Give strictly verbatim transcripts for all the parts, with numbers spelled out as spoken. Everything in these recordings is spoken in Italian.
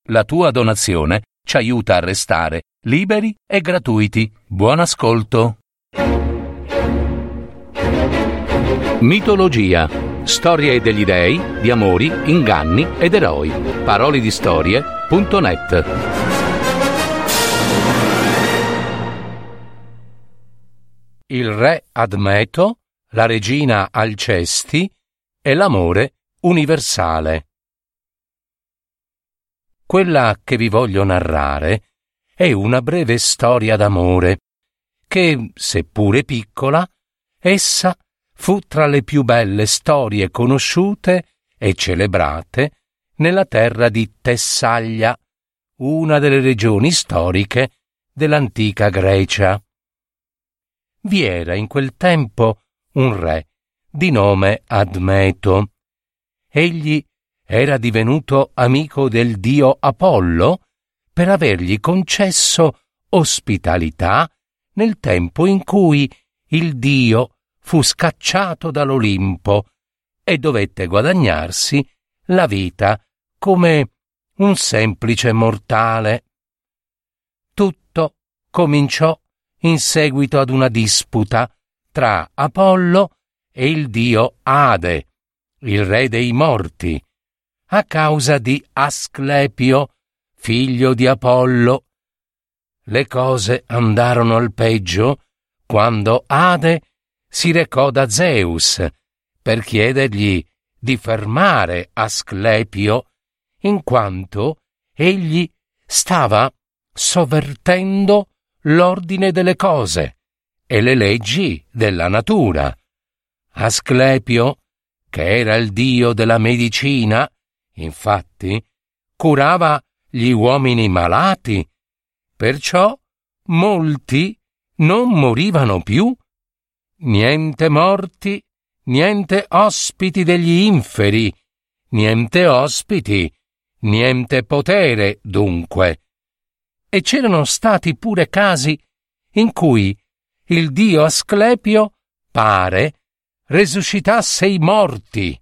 La tua donazione ci aiuta a restare liberi e gratuiti. Buon ascolto. Mitologia. Storie degli dei, di amori, inganni ed eroi. Parole di storie punto net. Il re Admeto, la regina Alcesti e l'amore universale. Quella che vi voglio narrare è una breve storia d'amore che, seppure piccola, essa fu tra le più belle storie conosciute e celebrate nella terra di Tessaglia, una delle regioni storiche dell'antica Grecia. Vi era in quel tempo un re di nome Admeto. Egli era divenuto amico del dio Apollo per avergli concesso ospitalità nel tempo in cui il dio fu scacciato dall'Olimpo e dovette guadagnarsi la vita come un semplice mortale. Tutto cominciò in seguito ad una disputa tra Apollo e il dio Ade, il re dei morti, a causa di Asclepio, figlio di Apollo. Le cose andarono al peggio quando Ade si recò da Zeus per chiedergli di fermare Asclepio, in quanto egli stava sovvertendo l'ordine delle cose e le leggi della natura. Asclepio, che era il dio della medicina, infatti, curava gli uomini malati, perciò molti non morivano più. Niente morti, niente ospiti degli inferi, niente ospiti, niente potere, dunque. E c'erano stati pure casi in cui il dio Asclepio, pare, resuscitasse i morti.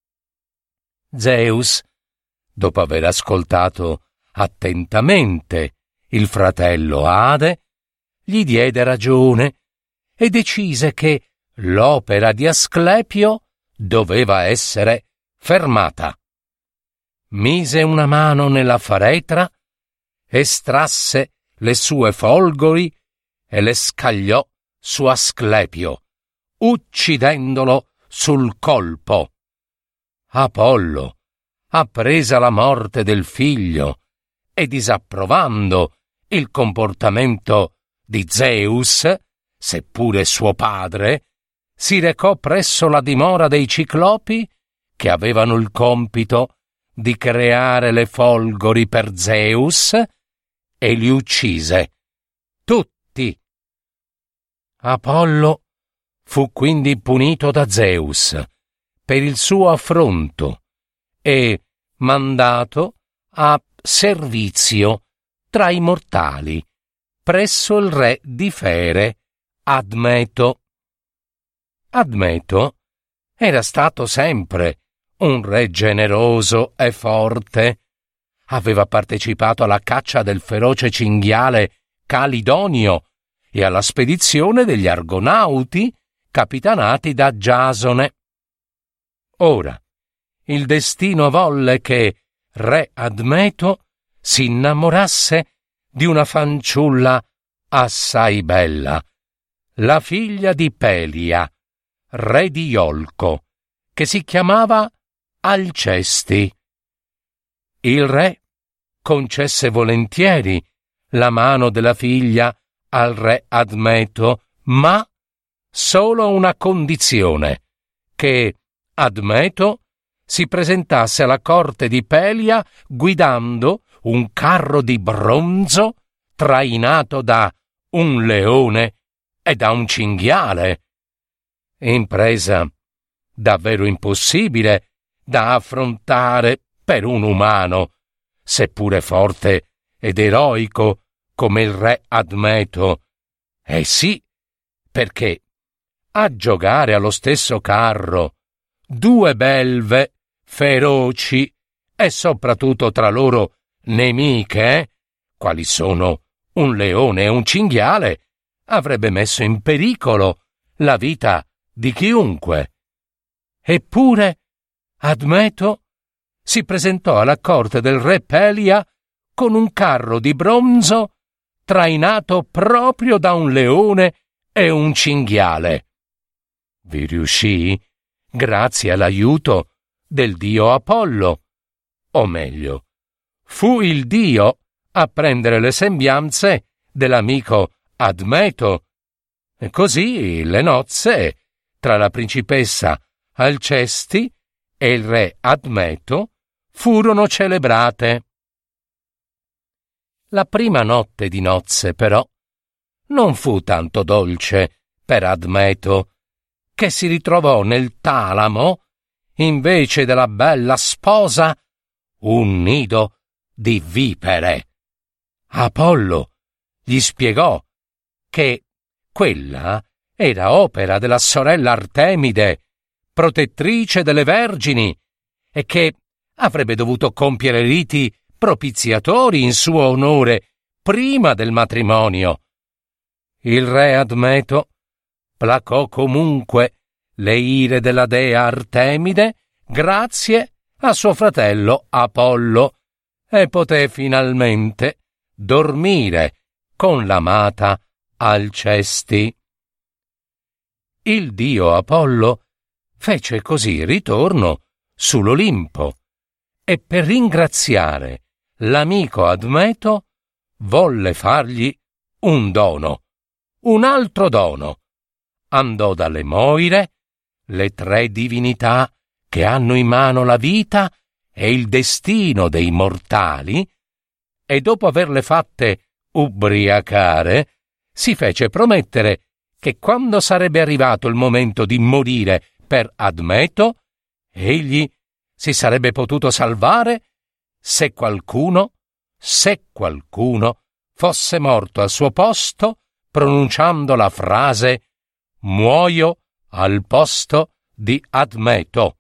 Zeus, dopo aver ascoltato attentamente il fratello Ade, gli diede ragione e decise che l'opera di Asclepio doveva essere fermata. Mise una mano nella faretra, estrasse le sue folgori e le scagliò su Asclepio, uccidendolo sul colpo. Apollo, appresa la morte del figlio e disapprovando il comportamento di Zeus, seppure suo padre, si recò presso la dimora dei Ciclopi, che avevano il compito di creare le folgori per Zeus, e li uccise tutti. Apollo fu quindi punito da Zeus per il suo affronto e mandato a servizio tra i mortali presso il re di Fere, Admeto. Admeto era stato sempre un re generoso e forte. Aveva partecipato alla caccia del feroce cinghiale Calidonio e alla spedizione degli Argonauti capitanati da Giasone. Ora, il destino volle che re Admeto si innamorasse di una fanciulla assai bella, la figlia di Pelia, re di Iolco, che si chiamava Alcesti. Il re concesse volentieri la mano della figlia al re Admeto, ma solo a una condizione: che Admeto si presentasse alla corte di Pelia guidando un carro di bronzo trainato da un leone e da un cinghiale. Impresa davvero impossibile da affrontare per un umano, seppure forte ed eroico come il re Admeto. Eh sì, perché a giocare allo stesso carro due belve feroci e soprattutto tra loro nemiche, quali sono un leone e un cinghiale, avrebbe messo in pericolo la vita di chiunque. Eppure Admeto si presentò alla corte del re Pelia con un carro di bronzo trainato proprio da un leone e un cinghiale. Vi riuscì grazie all'aiuto del dio Apollo, o meglio, fu il dio a prendere le sembianze dell'amico Admeto, e così le nozze tra la principessa Alcesti e il re Admeto furono celebrate. La prima notte di nozze, però, non fu tanto dolce per Admeto, che si ritrovò nel talamo, invece della bella sposa, un nido di vipere. Apollo gli spiegò che quella era opera della sorella Artemide, protettrice delle vergini, e che avrebbe dovuto compiere riti propiziatori in suo onore prima del matrimonio. Il re Admeto placò comunque le ire della dea Artemide grazie a suo fratello Apollo e poté finalmente dormire con l'amata Alcesti. Il dio Apollo fece così ritorno sull'Olimpo e per ringraziare l'amico Admeto volle fargli un dono, un altro dono. Andò dalle Moire, le tre divinità che hanno in mano la vita e il destino dei mortali, e dopo averle fatte ubriacare, si fece promettere che quando sarebbe arrivato il momento di morire per Admeto, egli si sarebbe potuto salvare se qualcuno, se qualcuno fosse morto al suo posto pronunciando la frase «Muoio al posto di Admeto».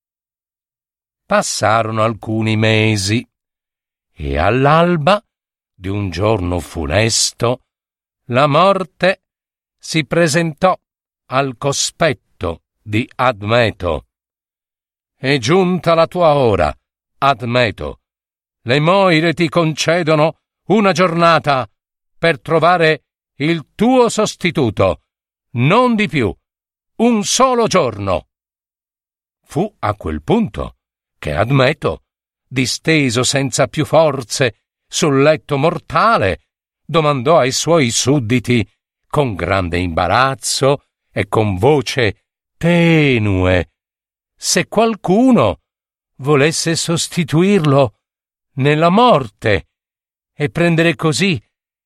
Passarono alcuni mesi e all'alba di un giorno funesto la morte si presentò al cospetto di Admeto. «È giunta la tua ora, Admeto. Le Moire ti concedono una giornata per trovare il tuo sostituto, non di più, un solo giorno». Fu a quel punto che Admeto, disteso senza più forze sul letto mortale, domandò ai suoi sudditi con grande imbarazzo e con voce tenue se qualcuno volesse sostituirlo nella morte e prendere così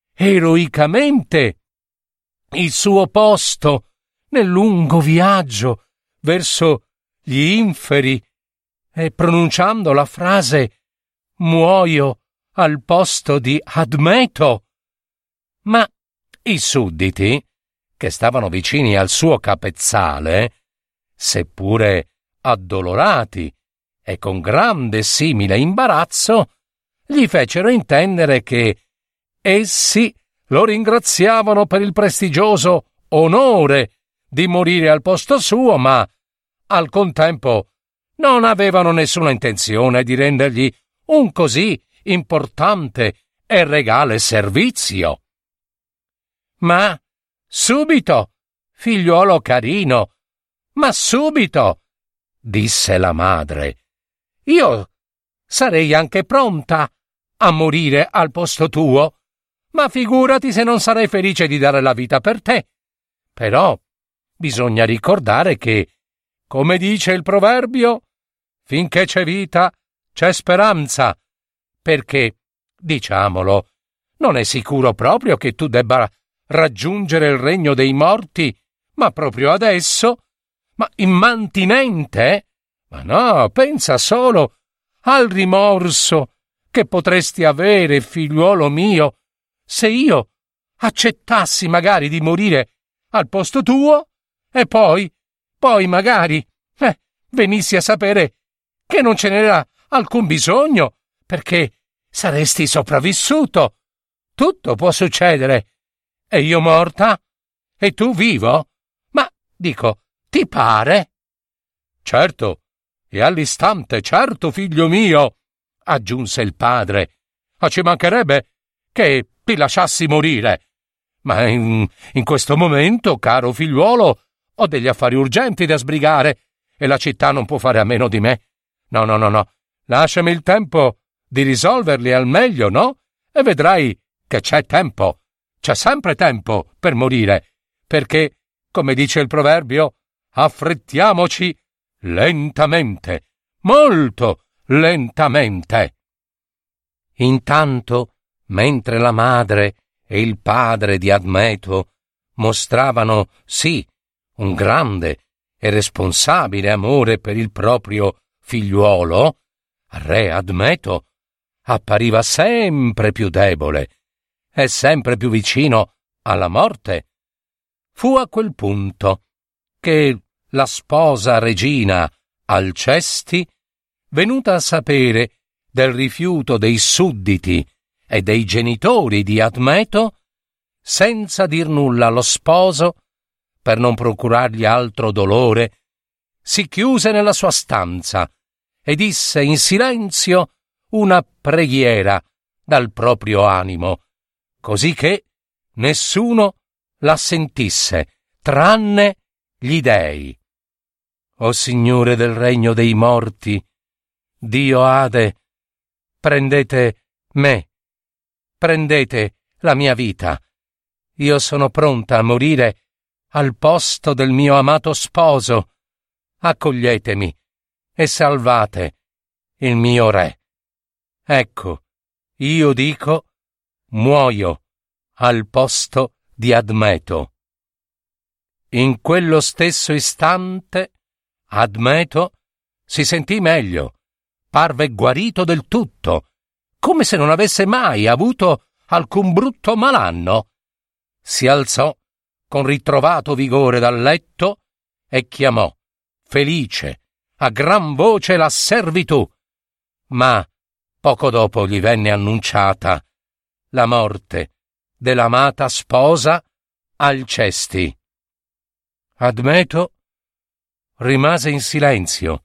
eroicamente il suo posto nel lungo viaggio verso gli inferi, e pronunciando la frase «Muoio al posto di Admeto». Ma i sudditi, che stavano vicini al suo capezzale, seppure addolorati e con grande simile imbarazzo, gli fecero intendere che essi lo ringraziavano per il prestigioso onore di morire al posto suo, ma al contempo non avevano nessuna intenzione di rendergli un così importante e regale servizio. «Ma subito, figliuolo carino, ma subito», disse la madre. «Io sarei anche pronta a morire al posto tuo, ma figurati se non sarei felice di dare la vita per te. Però bisogna ricordare che, come dice il proverbio, finché c'è vita c'è speranza, perché, diciamolo, non è sicuro proprio che tu debba raggiungere il regno dei morti, ma proprio adesso, ma immantinente? Ma no, pensa solo al rimorso che potresti avere, figliuolo mio, se io accettassi magari di morire al posto tuo e poi, poi magari, eh, venissi a sapere che non ce n'era alcun bisogno, perché saresti sopravvissuto. Tutto può succedere. E io morta? E tu vivo? Ma, dico, ti pare? Certo, e all'istante, certo, figlio mio, aggiunse il padre. Ma ci mancherebbe che ti lasciassi morire. Ma in, in questo momento, caro figliuolo, ho degli affari urgenti da sbrigare e la città non può fare a meno di me. No, no, no, no. Lasciami il tempo di risolverli al meglio, no? E vedrai che c'è tempo. C'è sempre tempo per morire, perché, come dice il proverbio, affrettiamoci lentamente, molto lentamente. Intanto, mentre la madre e il padre di Admeto mostravano, sì, un grande e responsabile amore per il proprio figliuolo, re Admeto appariva sempre più debole e sempre più vicino alla morte. Fu a quel punto che la sposa regina Alcesti, venuta a sapere del rifiuto dei sudditi e dei genitori di Admeto, senza dir nulla allo sposo, per non procurargli altro dolore, si chiuse nella sua stanza e disse in silenzio una preghiera dal proprio animo, così che nessuno la sentisse, tranne gli dei. O Signore del regno dei morti, Dio Ade, prendete me, prendete la mia vita. Io sono pronta a morire al posto del mio amato sposo. Accoglietemi e salvate il mio re. Ecco, io dico, muoio al posto di Admeto. In quello stesso istante Admeto si sentì meglio, parve guarito del tutto, come se non avesse mai avuto alcun brutto malanno. Si alzò con ritrovato vigore dal letto e chiamò, felice, a gran voce la servitù, ma poco dopo gli venne annunciata la morte dell'amata sposa Alcesti. Admeto rimase in silenzio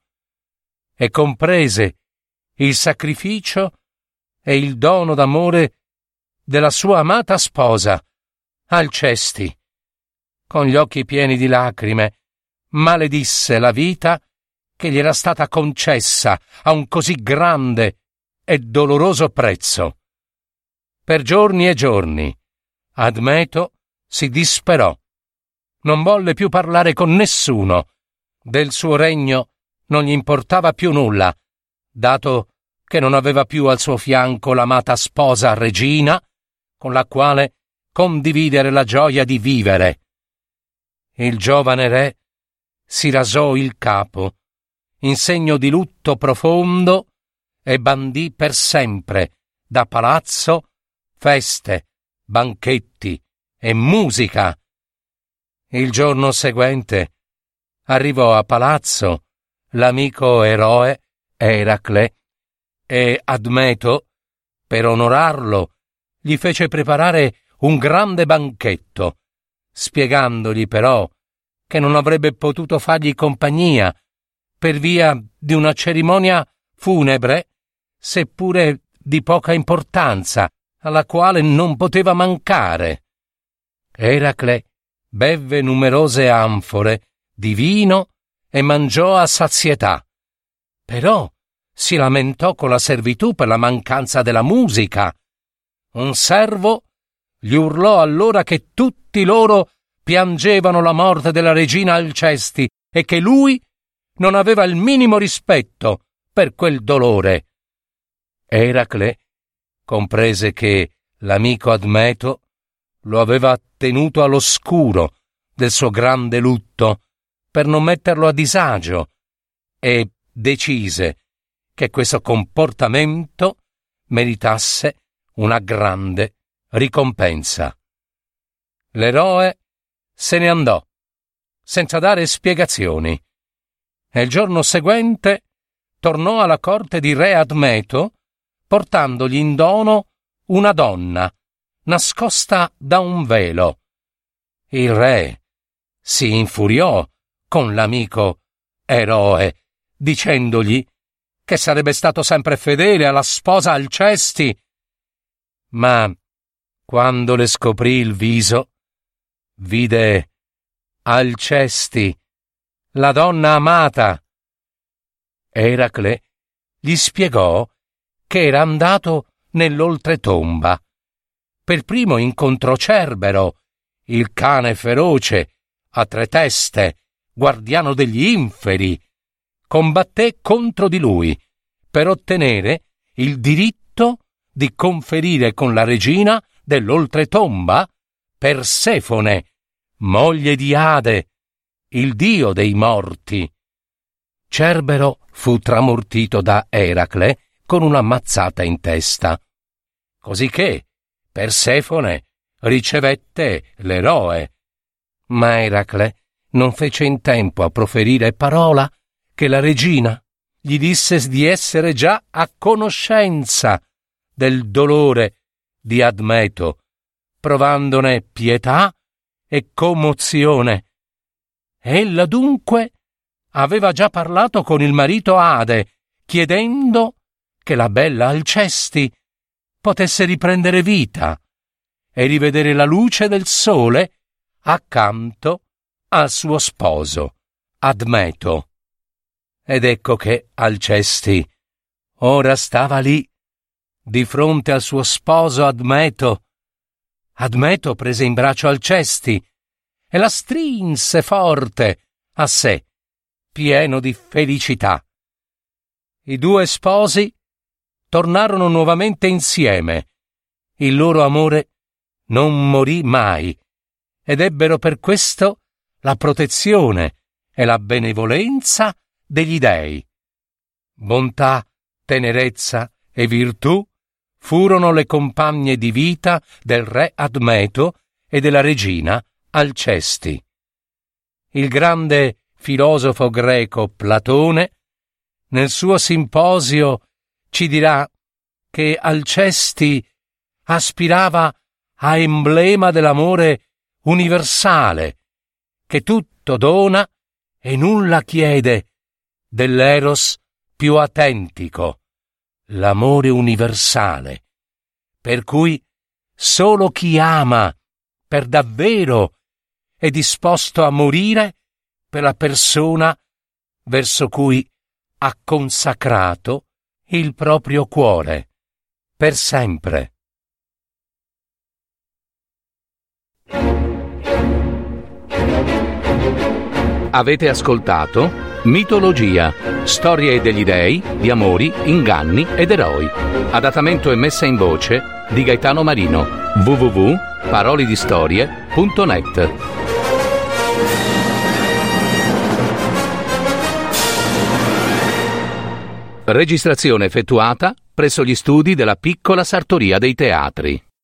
e comprese il sacrificio e il dono d'amore della sua amata sposa Alcesti. Con gli occhi pieni di lacrime maledisse la vita che gli era stata concessa a un così grande e doloroso prezzo. Per giorni e giorni Admeto si disperò. Non volle più parlare con nessuno. Del suo regno non gli importava più nulla, dato che non aveva più al suo fianco l'amata sposa regina, con la quale condividere la gioia di vivere. Il giovane re si rasò il capo, in segno di lutto profondo, e bandì per sempre da palazzo feste, banchetti e musica. Il giorno seguente arrivò a palazzo l'amico eroe Eracle e Admeto, per onorarlo, gli fece preparare un grande banchetto, spiegandogli però che non avrebbe potuto fargli compagnia per via di una cerimonia funebre, seppure di poca importanza, alla quale non poteva mancare. Eracle bevve numerose anfore di vino e mangiò a sazietà, però si lamentò con la servitù per la mancanza della musica. Un servo gli urlò allora che tutti loro piangevano la morte della regina Alcesti e che lui non aveva il minimo rispetto per quel dolore. Eracle comprese che l'amico Admeto lo aveva tenuto all'oscuro del suo grande lutto per non metterlo a disagio e decise che questo comportamento meritasse una grande ricompensa. L'eroe se ne andò senza dare spiegazioni e il giorno seguente tornò alla corte di re Admeto portandogli in dono una donna, nascosta da un velo. Il re si infuriò con l'amico eroe, dicendogli che sarebbe stato sempre fedele alla sposa Alcesti. Ma quando le scoprì il viso, vide Alcesti, la donna amata. Eracle gli spiegò che era andato nell'oltretomba. Per primo incontrò Cerbero, il cane feroce, a tre teste, guardiano degli inferi. Combatté contro di lui per ottenere il diritto di conferire con la regina dell'oltretomba Persefone, moglie di Ade, il dio dei morti. Cerbero fu tramortito da Eracle con una mazzata in testa, cosicché Persefone ricevette l'eroe. Ma Eracle non fece in tempo a proferire parola che la regina gli disse di essere già a conoscenza del dolore di Admeto, provandone pietà e commozione. Ella dunque aveva già parlato con il marito Ade, chiedendo che la bella Alcesti potesse riprendere vita e rivedere la luce del sole accanto al suo sposo, Admeto. Ed ecco che Alcesti ora stava lì, di fronte al suo sposo Admeto. Admeto prese in braccio Alcesti e la strinse forte a sé, pieno di felicità. I due sposi tornarono nuovamente insieme. Il loro amore non morì mai ed ebbero per questo la protezione e la benevolenza degli dei. Bontà, tenerezza e virtù furono le compagne di vita del re Admeto e della regina Alcesti. Il grande filosofo greco Platone, nel suo Simposio, ci dirà che Alcesti aspirava a emblema dell'amore universale, che tutto dona e nulla chiede, dell'eros più autentico, l'amore universale, per cui solo chi ama per davvero è disposto a morire per la persona verso cui ha consacrato il proprio cuore per sempre. Avete ascoltato Mitologia, storie degli dei, di amori, inganni ed eroi. Adattamento e messa in voce di Gaetano Marino. w w w punto parolidistorie punto net. Registrazione effettuata presso gli studi della Piccola Sartoria dei Teatri.